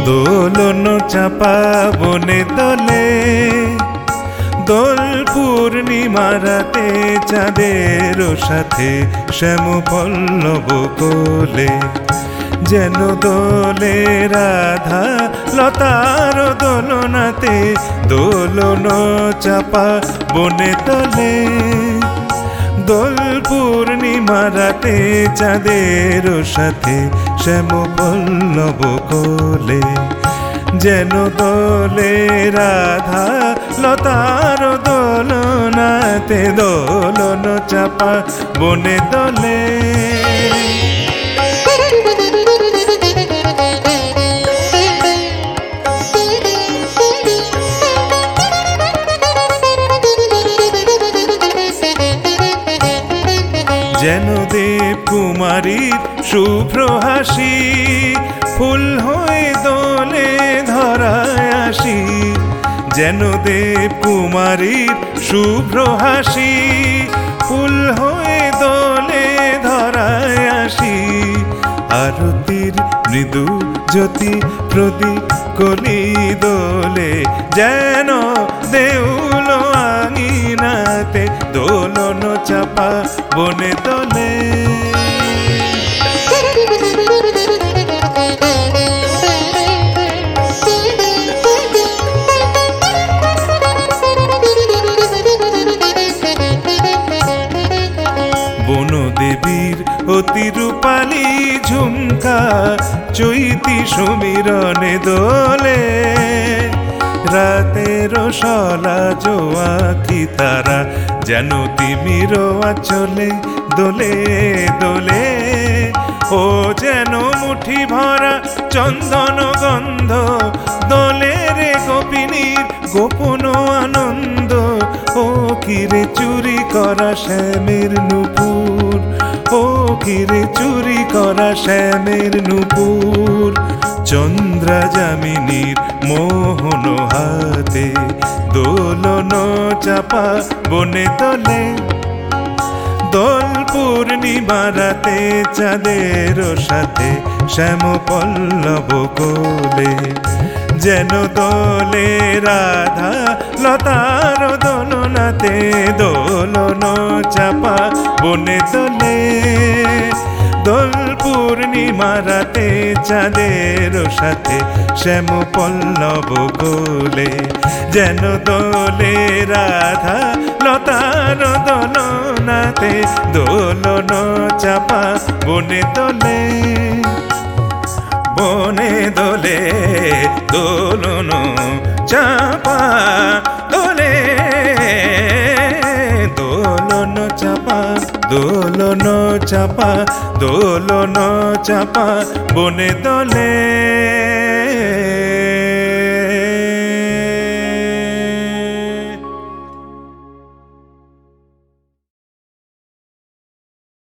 দোলন চাপা বনে দোলে, দোল পূর্ণিমা রাতে চাঁদের সাথে শ্যাম পল্লব কোলে, যেন দোলে রাধা লতার দোলনাতে, দোলন চাপা বনে দোলে, দোল পূর্ণিমা রাতে চাঁদের সাথে শ্যাম পল্লব কোলে, যেন দোলে রাধা লতার দোলনাতে, দোলন চাপা বনে দোলে। যেন দেব কুমারীর শুভ্র হাসি, ফুল হয়ে দোলে ধরায় আসি, যেন দেব কুমারীর শুভ্র হাসি, ফুল হয়ে দোলে ধরায় আসি, আরতির মৃদু জ্যোতি প্রদীপ কলি দোলে, যেন দেউল আঙিনাতে, দোলন চাপা বনে দোলে। বনদেবীর অতি রূপালী ঝুমকা চৈতি সমীরণে দোলে, রাতের শলা জোয়াকি তারা যেন তিমির আঁচলে দোলে দোলে, ও যেন মুঠি ভরা চন্দন গন্ধ, দোলে রে গোপিনীর গোপন আনন্দ, ও কিরে চুরি করা শ্যামের নূপুর, ও কিরে চুরি করা শ্যামের নূপুর, চন্দ্রা যামিনীর মোহন হাতে, দোলন চাপা বনে দোলে, দোল পূর্ণিমা রাতে চাঁদের সাথে শ্যাম পল্লব কোলে, যেন দোলে রাধা লতার দোলনাতে, দোলন চাপা বনে দোলে, দোল পূর্ণিমা রাতে চাঁদের সাথে শ্যাম পল্লব কোলে, যেন দোলে রাধা লতার দোলনাতে, দোলন চাপা বনে দোলে, বনে দোলে, দোলন চাপা দোলে, দোলন চাপা, দোলন চাপা, দোলন চাপা বনে দোলে।